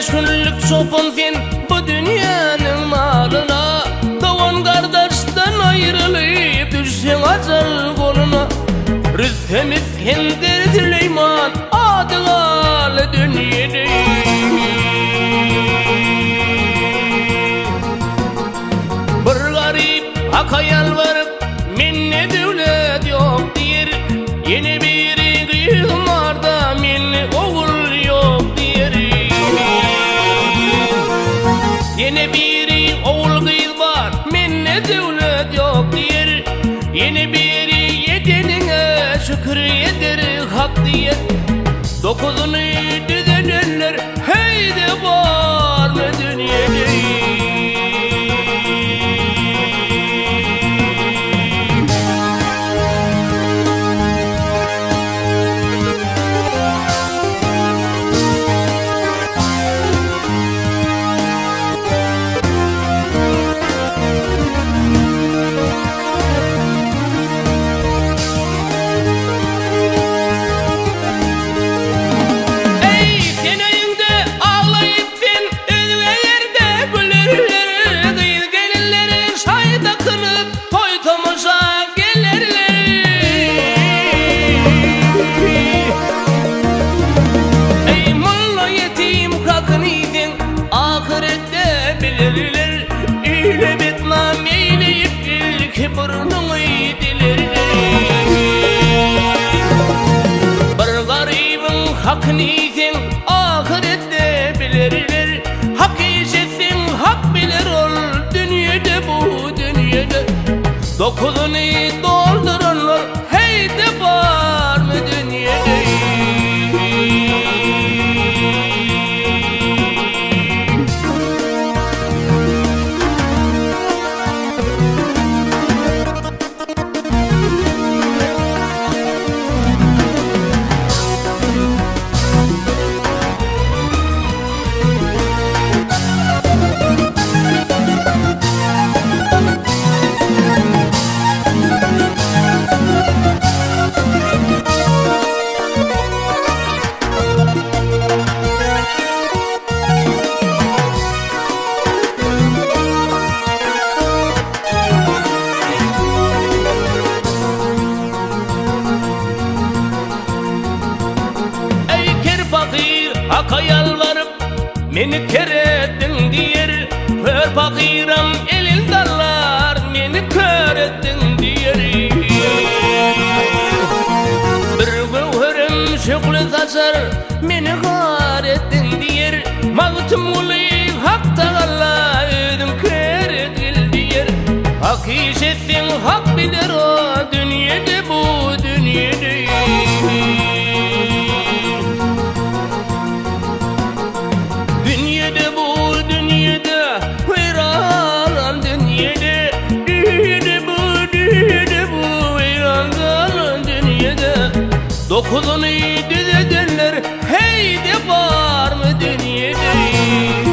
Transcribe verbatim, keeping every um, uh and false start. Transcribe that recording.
beş günlük çoban sen bu dünyanın malına, doğan kardeşten ayrılıp düşsen acel koluna. Rüstem İskender Süleyman adı galı dünyada. Bir garip haka yalvarıp minne devlet yok diyer, yeni bir kıyım var da minne oğul yok diyer. Yeni bir oğul kız var minne devlet yok diyer, yeni bir yedenine şükür eder hak diyer. Dokuzunu düzenler heyde var mı dünyada? Hak niyetsin ahirette bilirler, hak işetsin hak bilir ol dünyada bu dünyada. Dokuzunu dolduranlar heyde var mı dünyada? Haka yalvarıp meni kerettin diyer, hör fakiram elin dallar meni kerettin diyer. Bir gövherim şüklü saçar meni garettin diyer, mağtum uli hak tağalla ödüm keretil diyer. Hak işetsin hak bilir o dünyada bu dünyada. Dokuzunu düzenler heyde var mı dünyada?